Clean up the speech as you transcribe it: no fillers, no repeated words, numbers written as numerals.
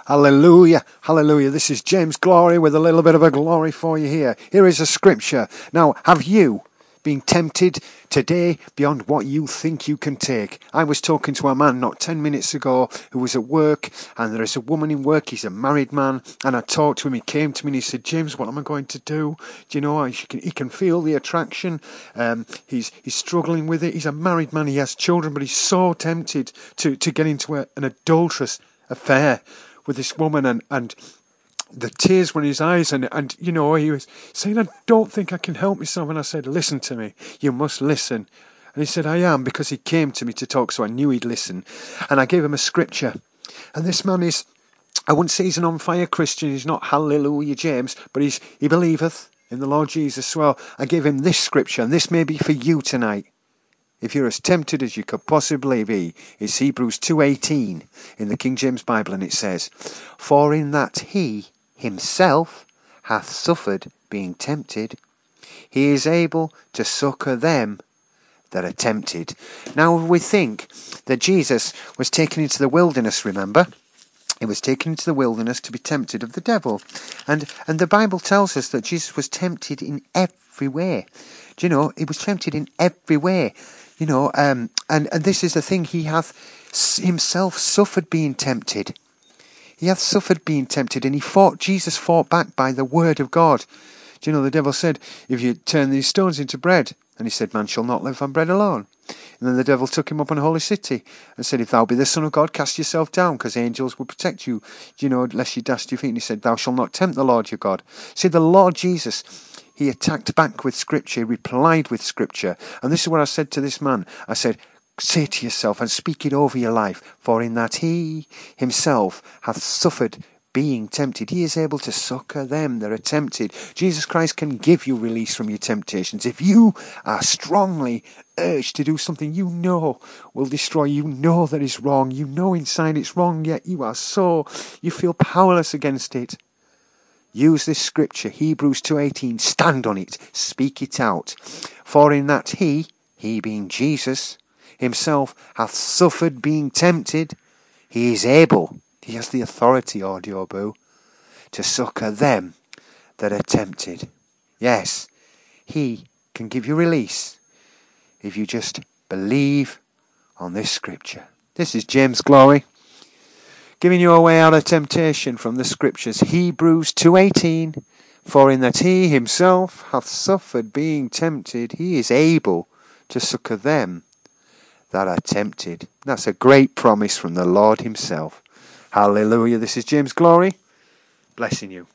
Hallelujah, hallelujah. This is James Glory with a little bit of a glory for you here. Here is a scripture. Now, have you been tempted today beyond what you think you can take? I was talking to a man not 10 minutes ago who was at work, and there is a woman in work. He's a married man, and I talked to him. He came to me and he said, James, what am I going to do? Do you know, he can feel the attraction. He's struggling with it. He's a married man. He has children, but he's so tempted to get into an adulterous affair with this woman, and the tears were in his eyes, and you know, he was saying, I don't think I can help myself. And I said, listen to me, you must listen. And he said, I am, because he came to me to talk, so I knew he'd listen. And I gave him a scripture, and this man is, I wouldn't say he's an on-fire Christian, he's not Hallelujah James, but he believeth in the Lord Jesus. Well, I gave him this scripture, and this may be for you tonight. If you're as tempted as you could possibly be, it's Hebrews 2:18 in the King James Bible, and it says, For in that he himself hath suffered being tempted, he is able to succour them that are tempted. Now we think that Jesus was taken into the wilderness, remember? He was taken into the wilderness to be tempted of the devil. And the Bible tells us that Jesus was tempted in every way. Do you know, he was tempted in every way. You know, and this is the thing, he hath himself suffered being tempted. He hath suffered being tempted, and Jesus fought back by the word of God. Do you know, the devil said, if you turn these stones into bread, and he said, man shall not live on bread alone. And then the devil took him up on a holy city and said, if thou be the Son of God, cast yourself down, because angels will protect you, you know, lest you dash your feet. And he said, thou shalt not tempt the Lord your God. See, the Lord Jesus, he attacked back with Scripture, he replied with Scripture. And this is what I said to this man. I said, say to yourself and speak it over your life, for in that he himself hath suffered being tempted, he is able to succour them that are tempted. Jesus Christ can give you release from your temptations. If you are strongly urged to do something you know will destroy, you know that is wrong, you know inside it's wrong, yet you feel powerless against it. Use this scripture, Hebrews 2:18, stand on it, speak it out. For in that he being Jesus, himself hath suffered being tempted, he is able, he has the authority, audio boo, to succour them that are tempted. Yes, he can give you release if you just believe on this scripture. This is James Glory, giving you a way out of temptation from the scriptures. Hebrews 2:18, for in that he himself hath suffered being tempted, he is able to succour them that are tempted. That's a great promise from the Lord himself. Hallelujah. This is James Glory, blessing you.